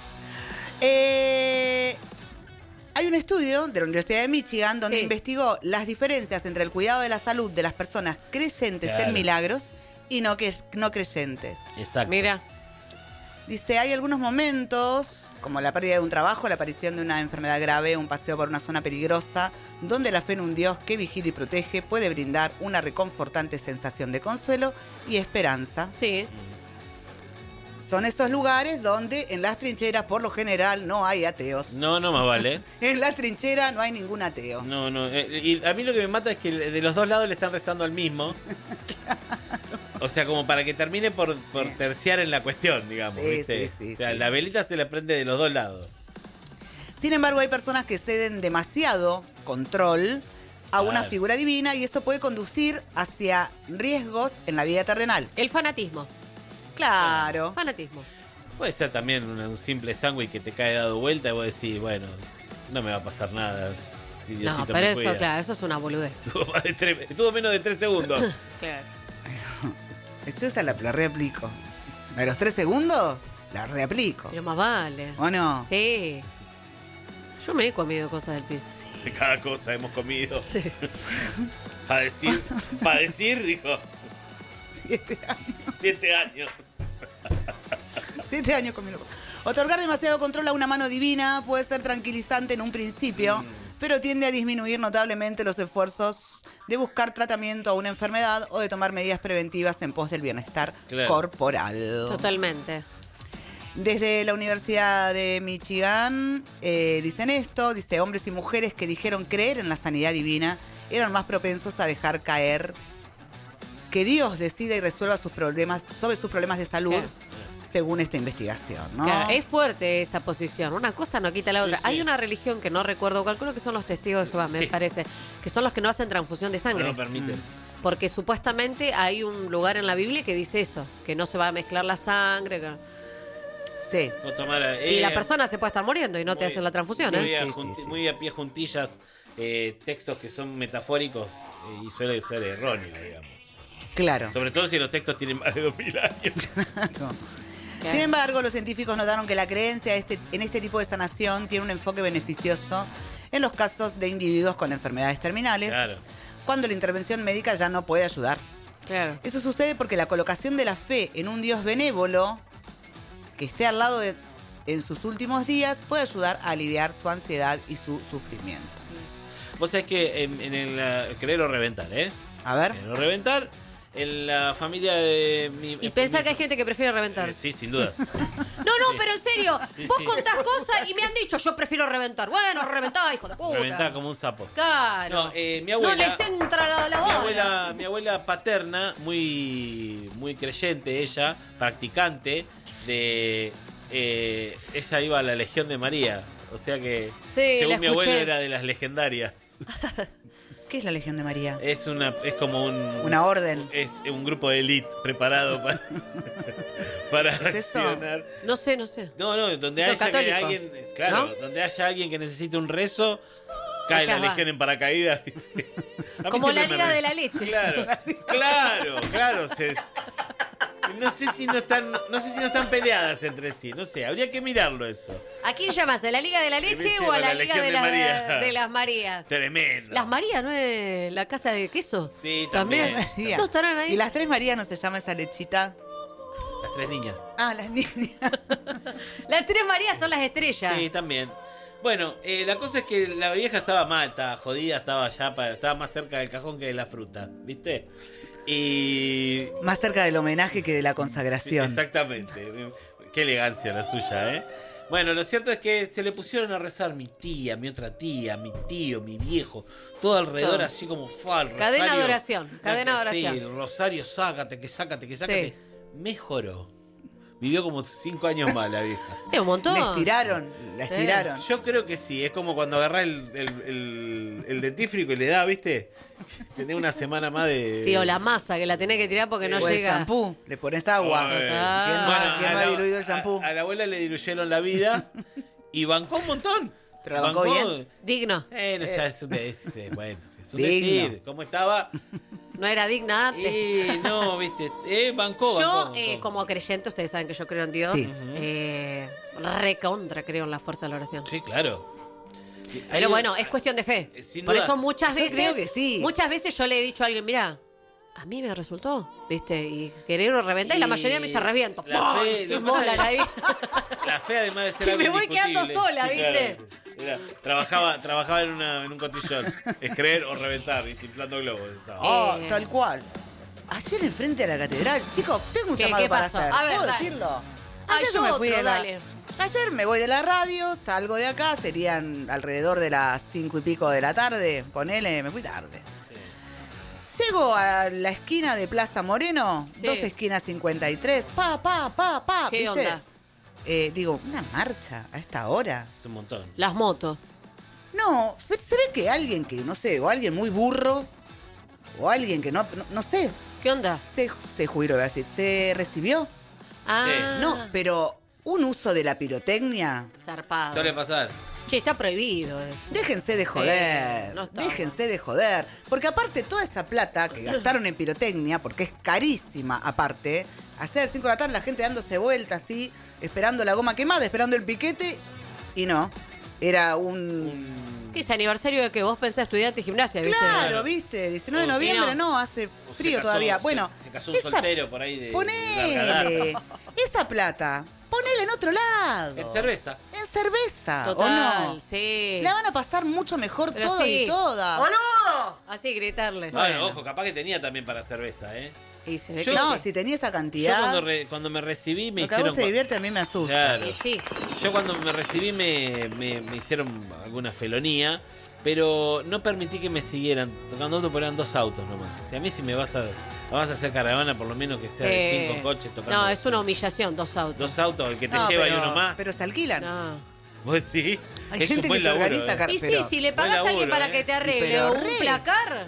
Eh, hay un estudio de la Universidad de Michigan donde Sí. investigó las diferencias entre el cuidado de la salud de las personas creyentes Claro. en milagros y no, que, no creyentes. Exacto. Mira. Dice, hay algunos momentos, como la pérdida de un trabajo, la aparición de una enfermedad grave, un paseo por una zona peligrosa, donde la fe en un Dios que vigila y protege puede brindar una reconfortante sensación de consuelo y esperanza. Sí. Son esos lugares donde en las trincheras, por lo general, no hay ateos. No, no más vale. En la trinchera no hay ningún ateo. No, no. eh, y a mí lo que me mata es que de los dos lados le están rezando al mismo. O sea, como para que termine por, por Sí. terciar en la cuestión, digamos. Sí, ¿viste? sí, sí, o sea, sí. la velita se la prende de los dos lados. Sin embargo, hay personas que ceden demasiado control a una Claro. figura divina y eso puede conducir hacia riesgos en la vida terrenal. El fanatismo. Claro. Fanatismo. Puede ser también un, un simple sándwich que te cae dado vuelta y vos decís, bueno, no me va a pasar nada. Si Diosito No, me pero eso, cuida. claro, eso es una boludez. Estuvo, más de tres- estuvo menos de tres segundos. Claro. Yo esa la, la reaplico. ¿La de los tres segundos? La reaplico. Pero más vale. ¿O no? Sí. Yo me he comido cosas del piso. De cada cosa hemos comido. Sí. Para decir, para decir, dijo, Siete años. siete años. Siete años comiendo. Otorgar demasiado control a una mano divina puede ser tranquilizante en un principio, pero tiende a disminuir notablemente los esfuerzos de buscar tratamiento a una enfermedad o de tomar medidas preventivas en pos del bienestar Claro. corporal. Totalmente. Desde la Universidad de Michigan eh, dicen esto, dice, hombres y mujeres que dijeron creer en la sanidad divina eran más propensos a dejar caer que Dios decida y resuelva sus problemas, sobre sus problemas de salud, Claro. según esta investigación, ¿no? Claro, es fuerte esa posición. Una cosa no quita la otra. Sí, sí. Hay una religión que no recuerdo, calculo que son los testigos de Jehová, me Sí. parece, que son los que no hacen transfusión de No sangre. lo permiten. Porque supuestamente hay un lugar en la Biblia que dice eso, que no se va a mezclar la sangre. que- Sí. Vos tomara, Y eh, la persona se puede estar muriendo y no te muy- hacen la transfusión, Muy, ¿eh? a, Sí, junti- sí, sí. muy a pie juntillas, eh, textos que son metafóricos eh, y suele ser erróneo, digamos. Claro. Sobre todo si los textos tienen más de dos mil años. Claro. Sin embargo, los científicos notaron que la creencia este- en este tipo de sanación tiene un enfoque beneficioso en los casos de individuos con enfermedades terminales, Claro. cuando la intervención médica ya no puede ayudar. Claro. Eso sucede porque la colocación de la fe en un Dios benévolo que esté al lado de en sus últimos días puede ayudar a aliviar su ansiedad y su sufrimiento. Vos sabés que en, en el uh, creer o reventar, ¿eh? A ver. Creer o reventar, en la familia de mi... Y pensar que hay gente que prefiere reventar. Eh, sí, sin dudas. No, no, pero en serio, Sí, vos sí. contás cosas y me han dicho, yo prefiero reventar. Bueno, reventá, hijo de puta. Reventar como un sapo. Claro. No, eh, mi No abuela... les entra la, la Mi bola. abuela, mi abuela paterna, muy, muy creyente ella, practicante, de eh, ella iba a la Legión de María. O sea que, Sí, según la mi abuelo, escuché. era de las legendarias. ¿Qué es la Legión de María? Es una, es como un Una orden. es un grupo de élite preparado para, para ¿Es eso? accionar. No sé, no sé. No, no, donde Son haya que católicos, alguien, es claro, ¿no? donde haya alguien que necesite un rezo, cae Ellas la van. Legión en paracaídas. A mí Como la siempre me Liga re- de la Leche. Claro, claro, claro. se- No sé si no están, no sé si no están peleadas entre sí. No sé, habría que mirarlo eso. ¿A quién llamas? ¿A la Liga de la Leche o a la, la Liga Legión de, de la- María? de las Marías? Tremendo. ¿Las Marías no es la casa de queso? Sí, también. María. ¿No estarán ahí? ¿Y las tres Marías no se llama esa lechita? Las tres niñas. Ah, las niñas. Las tres Marías son las estrellas. Sí, también. Bueno, eh, la cosa es que la vieja estaba mal, estaba jodida, estaba ya para, estaba más cerca del cajón que de la fruta, ¿viste? Y Más cerca del homenaje que de la consagración. exactamente. Qué elegancia la suya, ¿eh? Bueno, lo cierto es que se le pusieron a rezar mi tía, mi otra tía, mi tío, mi viejo, todo alrededor Todo. así como fue el Cadena rosario. de oración, cadena de oración. Sí, el rosario, sácate, que sácate, que sácate. Sí. Mejoró. Vivió como cinco años más la vieja. Es un montón. La estiraron, la Sí. estiraron. Yo creo que sí, es como cuando agarrás el, el, el, el dentífrico y le da, ¿viste? Tenés una semana más de... Sí, o la masa que la tenés que tirar porque no o el llega. shampoo, le pones agua. Ay. ¿Quién no, ha- Bueno, quién a no ha la- diluido el shampoo? A, a la abuela le diluyeron la vida y bancó un montón. ¿Pero la bancó bien? Digno. Eh, no, ya es un, es, eh, bueno, es un Digno. decir. ¿Cómo estaba? No era digna antes. Eh, no, viste, eh, bancó, Yo, bancó, eh, bancó. como creyente, ustedes saben que yo creo en Dios. Sí. eh, recontra creo en la fuerza de la oración. Sí, claro. Y Pero hay- bueno, es cuestión de fe. eh, sin Por duda. eso muchas Yo veces. creo que sí. Muchas veces yo le he dicho a alguien, mira, a mí me resultó, ¿viste? Y querer reventar y la Y mayoría me dice reviento. la ¡Pum! fe, Sin lo que pasa bola, es- ahí. La fe, además de ser Que algo me voy quedando indiscutible. sola, ¿viste? claro. Era- trabajaba trabajaba en, una, en un cotillón. Es creer o reventar, ¿viste? Inflando globos. estaba. Oh, Eh. tal cual. Ayer enfrente a la catedral, chicos, tengo un ¿Qué- llamado qué para pasó? hacer. A ver, ¿Puedo dale. decirlo? Ay, Ayer yo yo me fui otro, de la... dale. Ayer me voy de la radio, salgo de acá, serían alrededor de las cinco y pico de la tarde. Ponele, me fui tarde. Llego a la esquina de Plaza Moreno, Sí. dos esquinas cincuenta y tres, pa, pa, pa, pa, ¿Qué ¿viste? onda? Eh, digo, ¿una marcha a esta hora? Es un montón. Las motos. No, se ve que alguien que, no sé, o alguien muy burro, o alguien que no, no, no sé, ¿Qué onda? se, se jubiló, voy a decir, ¿se recibió? Ah, No, pero un uso de la pirotecnia, zarpado. Suele pasar. Che, está prohibido eso. déjense de joder, no está déjense de joder, porque aparte toda esa plata que gastaron en pirotecnia, porque es carísima aparte, ayer a las cinco de la tarde la gente dándose vueltas así, esperando la goma quemada, esperando el piquete, y no, era un... ¿Qué es aniversario de que vos pensás estudiante de gimnasia, viste? Claro, viste, diecinueve de O- noviembre, sí, no, hace O se frío casó- todavía. se- Bueno, Se, casó un esa- soltero por ahí de. de larga ponele edad. esa plata, ponela en otro lado. En cerveza. En cerveza, Total, ¿o no? sí. La van a pasar mucho mejor Pero todo sí. y toda. ¡Boludo! Así gritarle. Bueno, Bueno. ojo, capaz que tenía también para cerveza, ¿eh? Y se ve Yo- que No, sí. si tenía esa Yo cantidad, cuando, re- cuando me recibí me lo que a hicieron. vos te cua- divierte a mí me asusta. Claro. Y sí. Yo cuando me recibí me, me, me hicieron alguna felonía, pero no permití que me siguieran tocando auto porque eran dos autos nomás. Si a mí si me vas a, vas a hacer caravana, por lo menos que sea de Sí. cinco coches tocando. No, es una humillación, dos autos. Dos autos, el que te No, lleva pero, y uno más. pero se alquilan. No. ¿Vos sí? Hay Es gente un buen que te laburo, organiza ¿eh? car- Y sí, pero- si le buen pagás a laburo, alguien para ¿eh? que te arregle Pero un re. placar.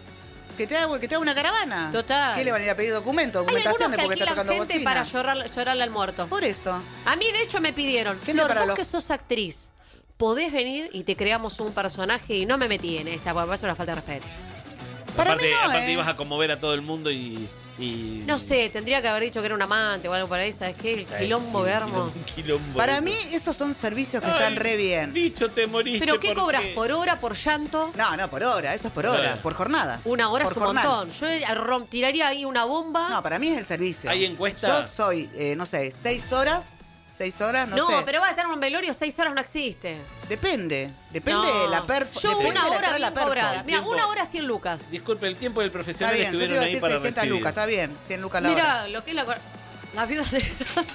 Que te haga, que te haga una caravana. Total. ¿Qué le van a ir a pedir documento? Hay Documentación algunos de que porque está alquilan tocando gente bocina. para llorar, llorarle al muerto. Por eso. A mí, de hecho, me pidieron, Gente Flor, para vos los- que sos actriz, podés venir y te creamos un personaje y no me metí en esa, porque me parece una falta de respeto. Para aparte, mí no, aparte ¿eh? ibas a conmover a todo el mundo y. y- No sé, tendría que haber dicho que era un amante o algo por ahí, ¿sabes qué? El Sí, quilombo que armo. quilombo, quilombo Para eso. mí esos son servicios que Ay, están re bien. Bicho, te moriste. ¿Pero qué ¿por cobras? qué? ¿Por hora, por llanto? No, no, por hora, eso es por Por hora, hora. por jornada. Una hora por es un jornal. montón. Yo eh, rom- tiraría ahí una bomba. No, para mí es el servicio. ¿Hay encuesta? Yo soy, eh, no sé, seis horas, seis horas, no, No, sé. pero va a estar en un velorio, seis horas no existe. Depende, depende No. de la perfo. Yo depende una de la hora entrada a la bien perfo. cobrada. Mira, tiempo. una hora cien lucas. Disculpe, el tiempo del Está profesional que bien, yo te estuvieron iba a ahí decir para seiscientas recibir. lucas, está bien, cien lucas la hora. Mira, lo que es la, la viuda negra.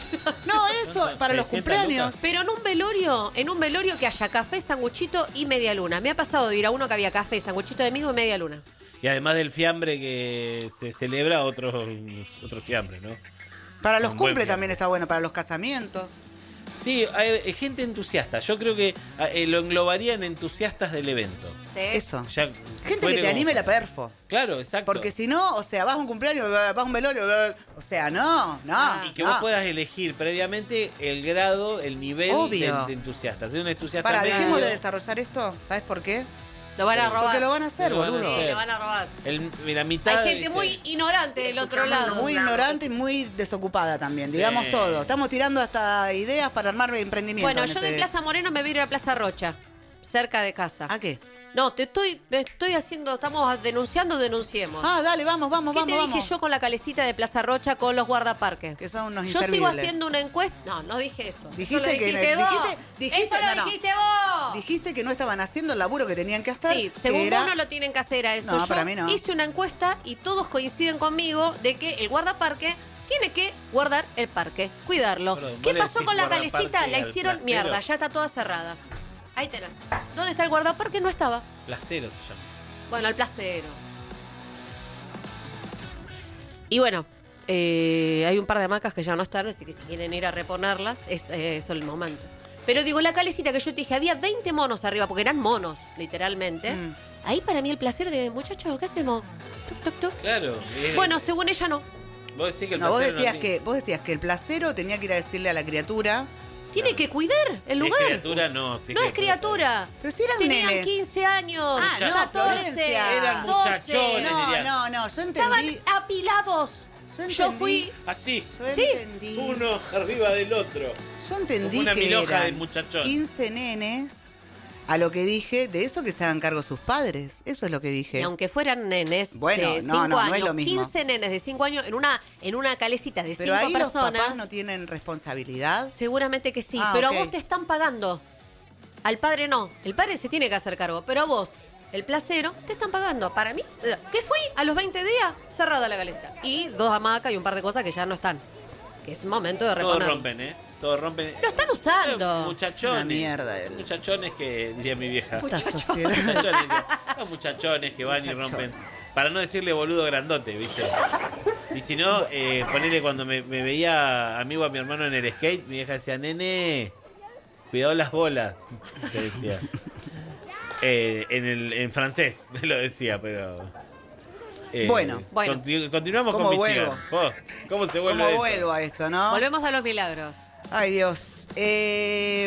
No, eso, para los seiscientas cumpleaños. lucas. Pero en un velorio, en un velorio que haya café, sanguchito y media luna. Me ha pasado de ir a uno que había café, sanguchito de migo y media luna. Y además del fiambre que se celebra, otro, otro fiambre, ¿no? Para los Un buen cumple fiambre. también está bueno, para los casamientos. Sí, hay, hay gente entusiasta. Yo creo que eh, lo englobaría en entusiastas del evento. ¿Sí? Eso. Ya, Gente fuere que te como- anime la perfo. Claro, exacto. Porque si no, o sea, vas a un cumpleaños, vas a un velorio, o sea, no, no. Ah. Y que no. vos puedas elegir previamente el grado, el nivel de, Obvio. de entusiasta. Ser un entusiasta Para, medio- dejemos de desarrollar esto, ¿sabes por qué? Lo van a robar. Porque lo van a hacer, Lo van a boludo. Sí, hacer. lo van a robar. El, la mitad. Hay gente ¿viste? muy ignorante del otro lado. Muy ignorante y muy desocupada también, digamos Sí. todo. Estamos tirando hasta ideas para armar emprendimientos. Bueno, en yo de este- Plaza Moreno me voy a ir a Plaza Rocha, cerca de casa. ¿A qué? No, te estoy, me estoy haciendo, estamos denunciando, denunciemos. Ah, dale, vamos, vamos, ¿Qué vamos, te vamos. dije yo con la calecita de Plaza Rocha con los guardaparques? Que son unos Yo inservibles. sigo haciendo una encuesta. No, no dije eso. Dijiste Eso lo que dijiste vos. dijiste, dijiste, Eso lo no, no. dijiste vos. Dijiste que no estaban haciendo el laburo que tenían que hacer. Sí, que según era- vos no lo tienen que hacer a eso. No, Yo para mí no. hice una encuesta y todos coinciden conmigo de que el guardaparque tiene que guardar el parque, cuidarlo. Perdón, ¿Qué vos le pasó decís con la guardaparque calecita? La al hicieron placero. mierda, ya está toda cerrada. Ahí tenés. ¿Dónde está el guardaparque? No estaba. Placero se llama. Bueno, el placero. Y bueno, eh, hay un par de hamacas que ya no están, así que si quieren ir a reponerlas, es, eh, es el momento. Pero digo, la calecita que yo te dije, había veinte monos arriba, porque eran monos, literalmente. Mm. Ahí para mí el placer de, muchachos, ¿qué hacemos? Tuc, tuc, tuc. Claro. eh, Bueno, según ella no. Vos decís que el No, vos placero decías no que, vos decías que el placero tenía que ir a decirle a la criatura. Tiene que cuidar el Si lugar. es criatura, no. Si No es criatura. Pero si eran Tenían nenes. quince años. Ah, no, catorce, Florencia. Eran doce. muchachones. No, dirían. no, no, yo Estaban entendí. apilados. Yo Yo entendí. fui. Así. Yo Sí. entendí. Uno arriba del otro. Yo entendí Como una que milhoja eran del muchachón. quince nenes. A lo que dije, de eso que se hagan cargo sus padres. Eso es lo que Y dije. aunque fueran nenes Bueno, de no, cinco no, no años, es lo mismo. quince nenes de cinco años en una, en una calecita de Pero cinco ahí los personas, papás no tienen responsabilidad. seguramente que sí. Ah, pero ok. a vos te están pagando. Al padre no. El padre se tiene que hacer cargo. Pero a vos, el placero, te están pagando. Para mí, ¿qué fui? A los veinte días, cerrada la calecita. Y dos hamacas y un par de cosas que ya no están. Que es momento de Todos reponer. rompen, ¿eh? Todos rompen. Lo están usando. Eh, Muchachones. Es una mierda, el- Muchachones que, diría mi vieja. Esta Muchachones. sociedad. Muchachones, los muchachones que van y Muchachones. rompen. Para no decirle boludo grandote, ¿viste? Y si no, eh, ponele cuando me, me veía amigo a mi hermano en el skate, mi vieja decía, nene, cuidado las bolas. Te decía. Eh, en, el, en francés me lo decía, pero. eh, Bueno. Bueno. continu- continuamos ¿Cómo con vuelvo? Michigan. Oh, ¿Cómo se vuelve? ¿Cómo esto? vuelvo a esto, no? Volvemos a los milagros. Ay, Dios. Eh,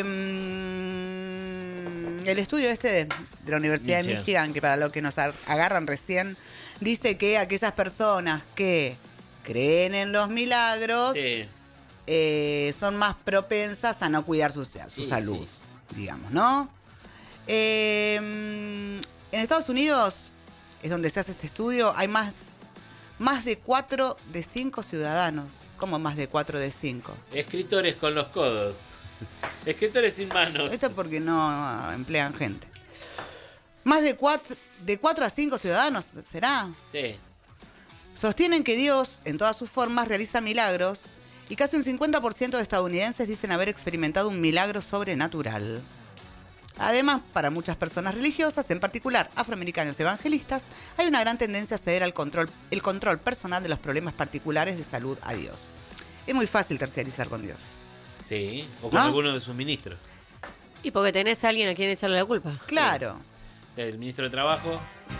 mm, el estudio este de, de la Universidad de Michigan. Michigan, que para lo que nos ar- agarran recién, dice que aquellas personas que creen en los milagros Sí. eh, son más propensas a no cuidar su, su Sí, salud, digamos, ¿no? Eh, mm, en Estados Unidos, es donde se hace este estudio, hay más, más de cuatro de cinco ciudadanos. ¿Cómo más de cuatro de cinco? Escritores con los codos. Escritores sin manos. Esto es porque no ah, emplean gente. Más de cuatro, de cuatro a cinco ciudadanos, ¿será? Sí. Sostienen que Dios, en todas sus formas, realiza milagros y casi un cincuenta por ciento de estadounidenses dicen haber experimentado un milagro sobrenatural. Además, para muchas personas religiosas, en particular afroamericanos evangelistas, hay una gran tendencia a ceder al control, el control personal de los problemas particulares de salud a Dios. Es muy fácil terciarizar con Dios. Sí. O con ¿No? alguno de sus ministros. Y porque tenés a alguien a quien echarle la culpa. Claro. El ministro de Trabajo.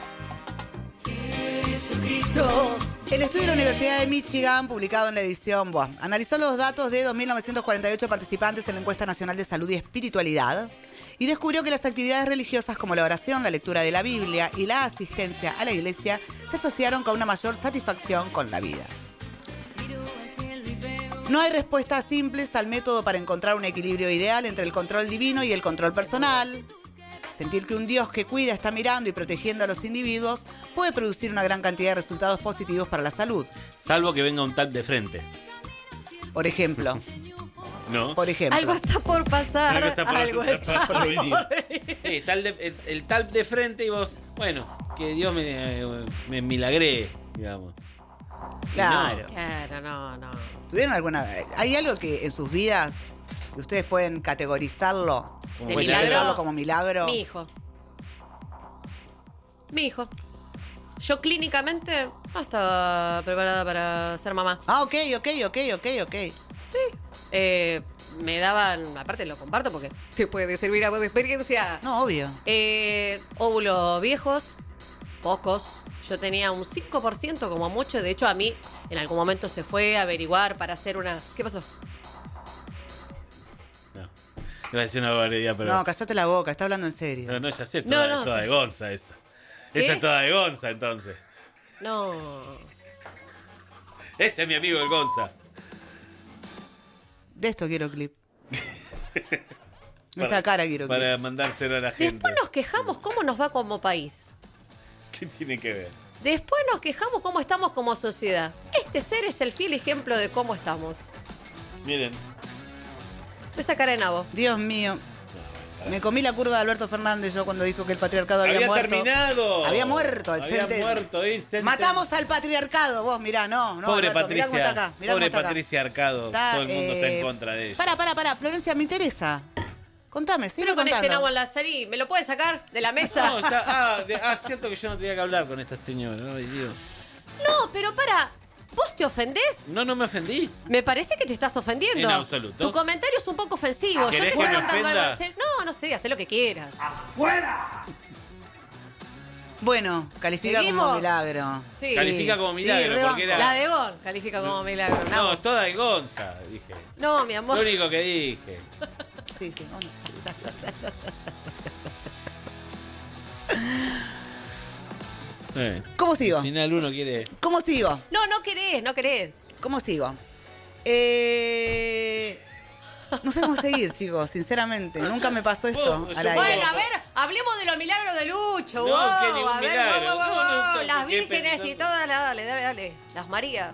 El estudio de la Universidad de Michigan, publicado en la edición, buah, analizó los datos de dos mil novecientos cuarenta y ocho participantes en la encuesta nacional de salud y espiritualidad y descubrió que las actividades religiosas como la oración, la lectura de la Biblia y la asistencia a la iglesia se asociaron con una mayor satisfacción con la vida. No hay respuestas simples al método para encontrar un equilibrio ideal entre el control divino y el control personal. Sentir que un Dios que cuida está mirando y protegiendo a los individuos puede producir una gran cantidad de resultados positivos para la salud. Salvo que venga un tap de frente. Por ejemplo. ¿No? Por ejemplo. Algo está por pasar. Algo está por- algo está está por por venir. venir. Sí, está el, de- el, el tap de frente y vos, bueno, que Dios me, eh, me milagree, digamos. Claro. Claro, no, no. ¿Tuvieron alguna... ¿Hay algo que en sus vidas que ustedes pueden categorizarlo? ¿De ¿Pueden milagro? etiquetarlo como milagro? Mi hijo. Mi hijo. Yo clínicamente no estaba preparada para ser mamá. Ah, ok, ok, ok, ok, ok. Eh, me daban, aparte lo comparto porque te puede servir a vos de experiencia. No, obvio. Eh, óvulos viejos, pocos. Yo tenía un cinco por ciento como mucho. De hecho, a mí en algún momento se fue a averiguar para hacer una... ¿Qué pasó? Iba a decir una barbaridad, pero... No, callate la boca, está hablando en serio. No, no, ya sé, No, toda, no. toda de Gonza esa. ¿Qué? Esa es toda de Gonza, entonces. No. Ese es mi amigo el Gonza. De esto quiero clip. Para- Esta cara quiero clip. Para mandárselo a la gente. Después nos quejamos cómo nos va como país. ¿Qué tiene que ver? Después nos quejamos cómo estamos como sociedad. Este ser es el fiel ejemplo de cómo estamos. Miren. Esa cara de nabo. Dios mío. Me comí la curva de Alberto Fernández yo cuando dijo que el patriarcado había, Había muerto. terminado. Había muerto. Había senten- muerto. ahí, senten- Matamos al patriarcado, vos, mirá, no, no. Pobre Alberto, mirá cómo Patricia. está acá. Mirá Pobre cómo está acá. Patricia Arcado. Está, Todo el mundo está eh, en contra de ella. Para, para, para, Florencia, me interesa. Contame, sigue Pero con contando. este nabo al Lazarí, ¿me lo puedes sacar de la mesa? No, ya, ah, de- ah, cierto que yo no tenía que hablar con esta señora. Ay, Dios. No, pero para. ¿Vos te ofendés? No, no me ofendí. Me parece que te estás ofendiendo. En absoluto. Tu comentario es un poco ofensivo. Yo te ¿Querés estoy que me contando algo ofenda? en serio. No, no sé, haz lo que quieras. Bueno, califica ¿Seguimos? como milagro. Sí. Califica como milagro, re porque era... La de Gon califica como milagro. No, Nabo. es toda de Gonza, dije. No, mi amor. Lo único que dije. Sí, sí. Oh, no, ya, ya, ya, ya, ya, ya, ya, ya, ya. Eh, ¿Cómo sigo? Al final uno quiere... ¿Cómo sigo? No, no querés, no querés. ¿Cómo sigo? Eh... No sé cómo seguir, chicos, sinceramente. Nunca me pasó esto Vos, al yo- aire. Bueno, a ver, hablemos de los milagros de Lucho. No, wow, que ningún a ver, milagro. wow, wow, No, wow, no, no, las ¿qué vírgenes y pensando? todas, dale, dale, dale. Las Marías.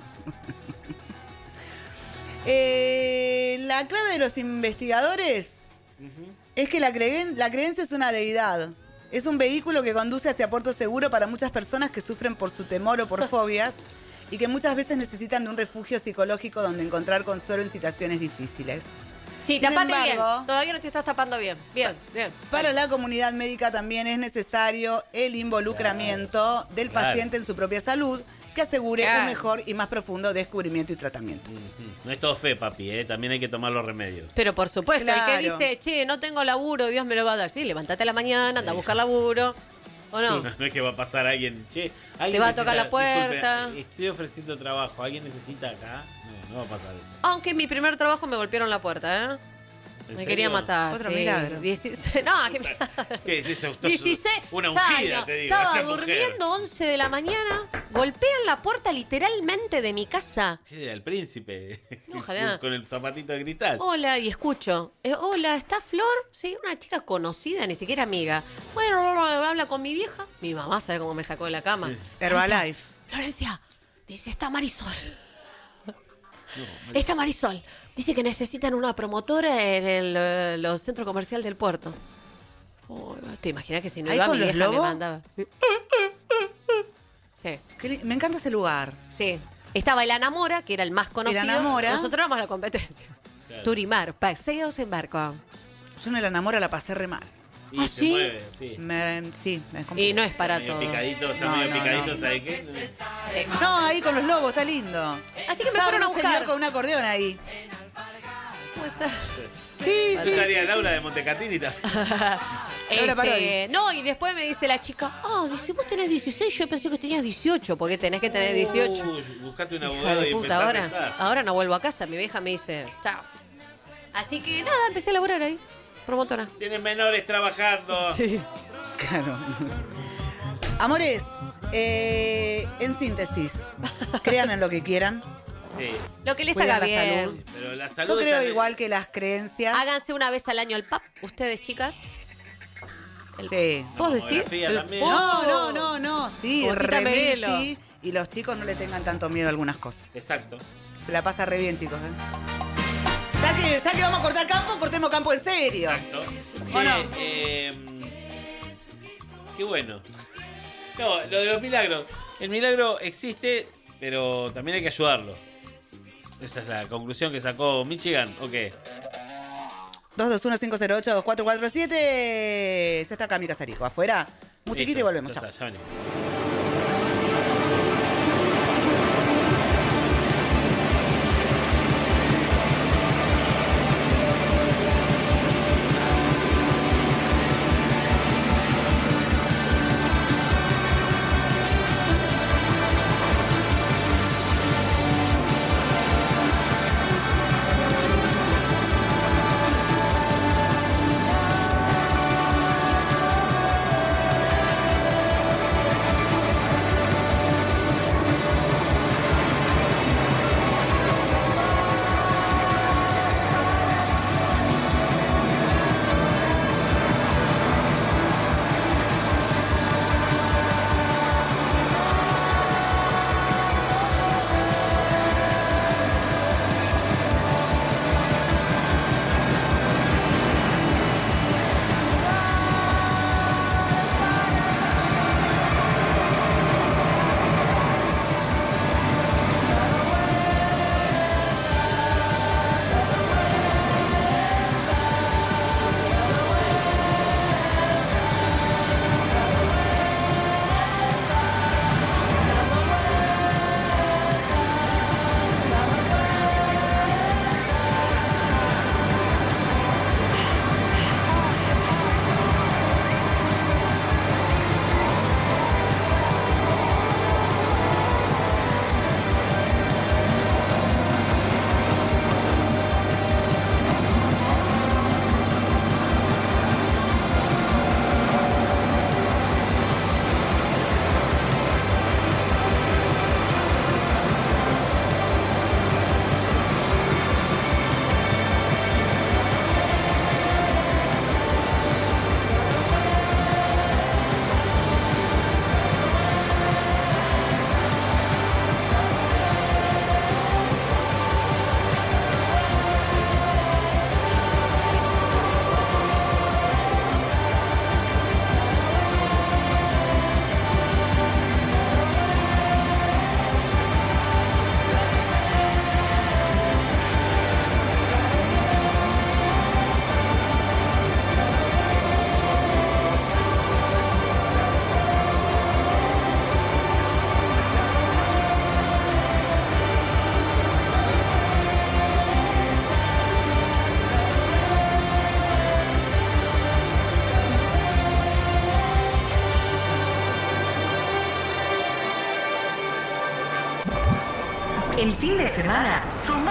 Eh, la clave de los investigadores es que la, creen- la creencia es una deidad. Es un vehículo que conduce hacia puerto seguro para muchas personas que sufren por su temor o por fobias y que muchas veces necesitan de un refugio psicológico donde encontrar consuelo en situaciones difíciles. Sí, Sin tapate embargo, bien. Todavía no te estás tapando bien. Bien, bien. Para la comunidad médica también es necesario el involucramiento del Claro. paciente en su propia salud, que asegure Claro. un mejor y más profundo descubrimiento y tratamiento. No es todo fe, papi, ¿eh? También hay que tomar los remedios. Pero por supuesto, el Claro. que dice, che, no tengo laburo, Dios me lo va a dar. Sí, levántate a la mañana, anda a buscar laburo. ¿O no? No, no es que va a pasar alguien, che, alguien Te va a tocar necesita- la puerta. disculpe, estoy ofreciendo trabajo, ¿alguien necesita acá? No, no va a pasar eso. Aunque en mi primer trabajo me golpearon la puerta, ¿eh? ¿En Me serio? quería matar. Otro sí. milagro. dieciséis No, que ¿Qué es eso? dieciséis Una ungida, años. te digo. Estaba esta mujer. durmiendo once de la mañana. Golpean la puerta literalmente de mi casa. ¿Qué? El príncipe. Ojalá. Con el zapatito de cristal. Hola, y escucho. eh, hola, ¿está Flor? Sí, una chica conocida, ni siquiera amiga. Bueno, habla con mi vieja. Mi mamá sabe cómo me sacó de la cama. Herbalife. Florencia, dice, está Marisol. Está Marisol. Dice que necesitan una promotora en el eh, los centros comerciales del puerto. Oh, te imaginas que si no ¿Ahí iba con mi los vieja me lobos? mandaba. Sí. Qué li- Me encanta ese lugar. Sí. Estaba el Anamora, que era el más conocido. El Anamora. Nosotros éramos la competencia. Claro. Turimar, paseos en barco. Yo en el enamora la pasé re mal. Y ¿Ah, se sí? mueve, sí. Me- sí, me es Y no es para Está todo. medio picadito, está No, medio no, picadito, no. ¿sabes qué? Sí. No, ahí con los lobos, está lindo. Así que me Sabe fueron a un buscar. señor con un acordeón ahí. ¿Cómo está? Sí, ¿No sí. estaría Laura de Montecatini? Este, Parodi. no, y después me dice la chica, ah, dice, vos tenés dieciséis, yo pensé que tenías dieciocho, porque tenés que tener dieciocho. Uy, buscate un Hija abogado de y puta, empezá a ahora, pensar. ahora no vuelvo a casa, mi vieja me dice, chao. Así que nada, empecé a laburar ahí, promotora. Tienen menores trabajando. Sí. Claro. Amores, eh, en síntesis, crean en lo que quieran. Sí. Lo que les Cuidan haga la bien. salud. Pero la salud Yo creo está- igual que las creencias. Háganse una vez al año el P A P, ustedes, chicas. El- Sí. ¿Vos decís? mamografía El- también. Oh. No, no, no, no, sí, Como Tita re mil Merelo. sí. Y los chicos no le tengan tanto miedo a algunas cosas. Exacto. Se la pasa re bien, chicos. ¿eh? Ya que, ya que vamos a cortar campo, cortemos campo en serio. Exacto. ¿O Che, no? eh, qué bueno. No, lo de los milagros. El milagro existe, pero también hay que ayudarlo. Esa es la conclusión que sacó Michigan, ¿o qué? dos dos uno cinco cero ocho dos cuatro cuatro siete. Ya está acá mi Casarico. Afuera, musiquita y Listo, volvemos. ya Chao. está, ya venimos. El fin de semana, suma